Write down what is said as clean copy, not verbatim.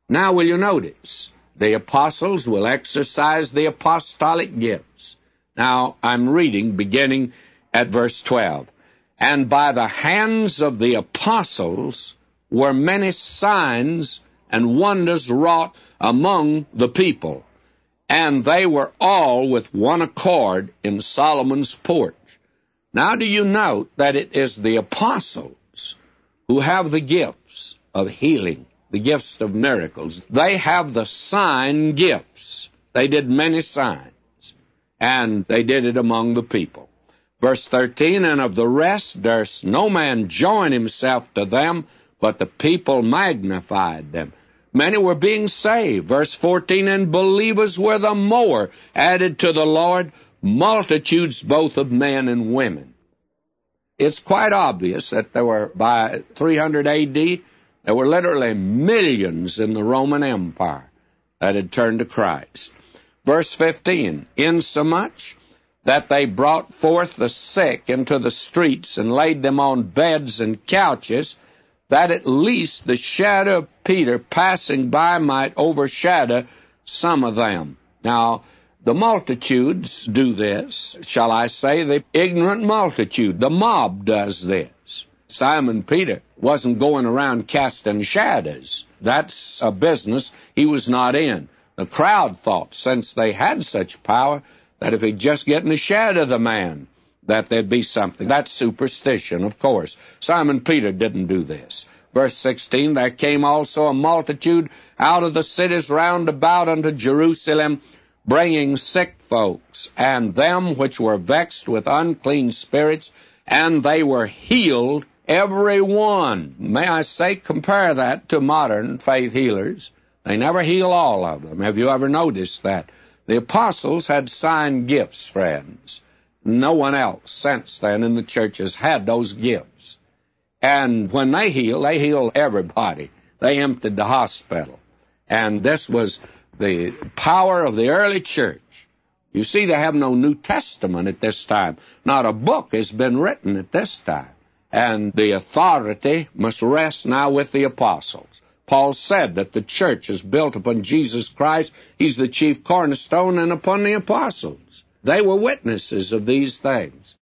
Now will you notice, the apostles will exercise the apostolic gifts. Now I'm reading beginning at verse 12. And by the hands of the apostles were many signs and wonders wrought among the people, and they were all with one accord in Solomon's porch. Now do you note that it is the apostles who have the gifts of healing, the gifts of miracles. They have the sign gifts. They did many signs, and they did it among the people. Verse 13, and of the rest durst no man join himself to them, but the people magnified them. Many were being saved. Verse 14, and believers were the more added to the Lord, multitudes both of men and women. It's quite obvious that there were, by 300 A.D., there were literally millions in the Roman Empire that had turned to Christ. Verse 15, insomuch that they brought forth the sick into the streets and laid them on beds and couches, that at least the shadow of Peter passing by might overshadow some of them. Now, the multitudes do this, shall I say, the ignorant multitude. The mob does this. Simon Peter wasn't going around casting shadows. That's a business he was not in. The crowd thought, since they had such power, that if he'd just get in the shadow of the man, that there'd be something. That's superstition, of course. Simon Peter didn't do this. Verse 16, there came also a multitude out of the cities round about unto Jerusalem, bringing sick folks, and them which were vexed with unclean spirits, and they were healed, every one. May I say, compare that to modern faith healers. They never heal all of them. Have you ever noticed that? The apostles had sign gifts, friends. No one else since then in the churches had those gifts. And when they healed everybody. They emptied the hospital. And this was the power of the early church. You see, they have no New Testament at this time. Not a book has been written at this time. And the authority must rest now with the apostles. Paul said that the church is built upon Jesus Christ. He's the chief cornerstone, and upon the apostles. They were witnesses of these things.